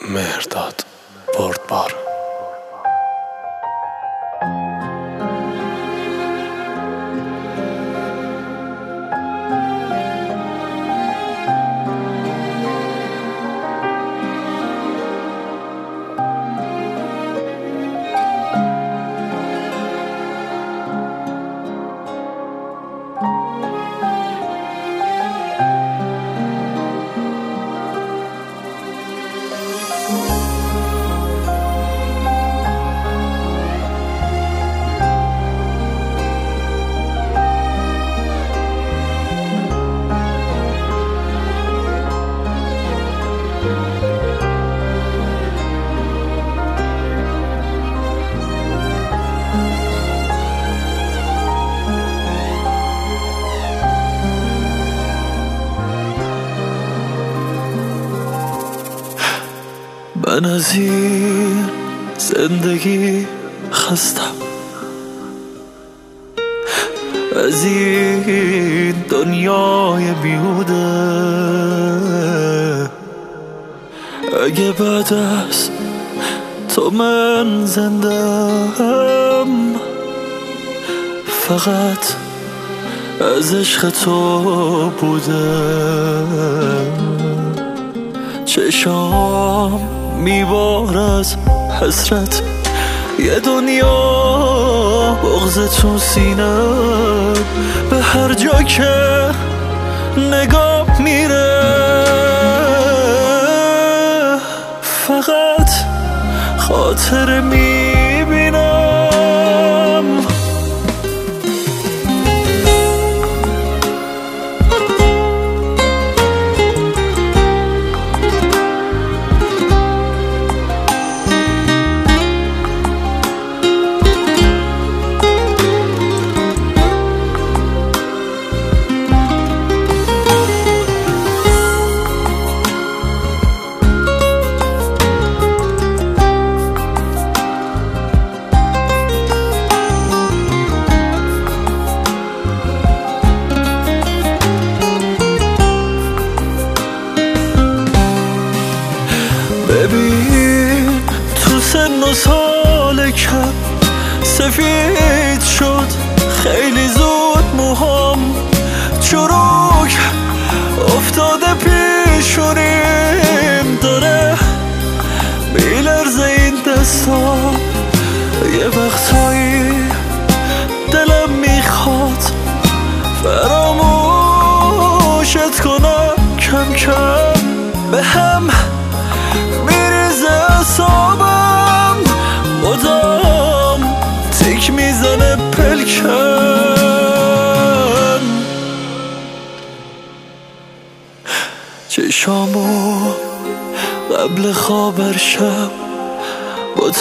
مهرداد بردبار. من از این زندگی خستم، از این دنیای بیهوده. اگه بعد از تو من زندم، فقط از عشق تو بوده. چشام میبار از حسرت، یه دنیا بغض تو سینه. به هر جا که نگاه میره، فقط خاطر میبینم. ببین تو سن و سال کم سفید شد خیلی زود موهام، چروک افتاده پیشونیم داره میلرزه این دستام. یه وقتایی دلم میخواد فراموشت کنم، کم کم به هم میریزه اعصابم، مدام تیک میزنه پلکم. چشامو قبل خواب هر شب با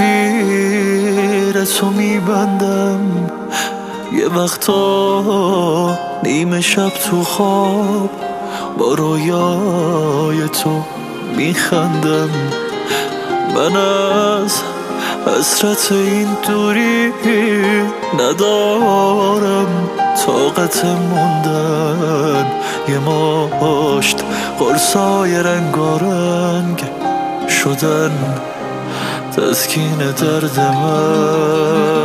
تصویر تو میبندم. یه وقتا نیمه شب تو خواب با رویای تو میخندم. من از حسرت این دوری ندارم طاقت موندن. یه مشت قرصای رنگارنگ شدن تسکین درد من.